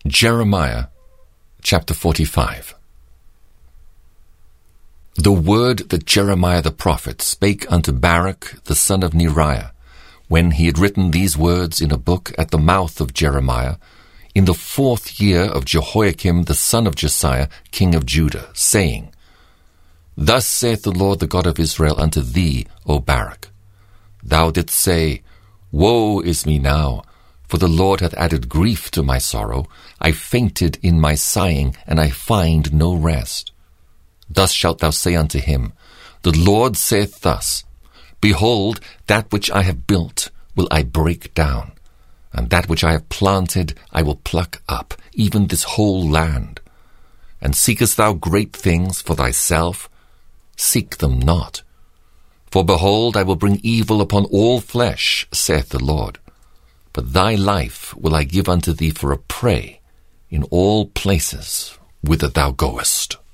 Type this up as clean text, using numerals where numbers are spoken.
Jeremiah chapter 45. The word that Jeremiah the prophet spake unto Baruch the son of Neriah, when he had written these words in a book at the mouth of Jeremiah, in the 4th year of Jehoiakim the son of Josiah, king of Judah, saying, Thus saith the Lord the God of Israel unto thee, O Baruch, Thou didst say, Woe is me now, for the Lord hath added grief to my sorrow. I fainted in my sighing, and I find no rest. Thus shalt thou say unto him, The Lord saith thus, Behold, that which I have built will I break down, and that which I have planted I will pluck up, even this whole land. And seekest thou great things for thyself? Seek them not. For behold, I will bring evil upon all flesh, saith the Lord. But thy life will I give unto thee for a prey in all places whither thou goest.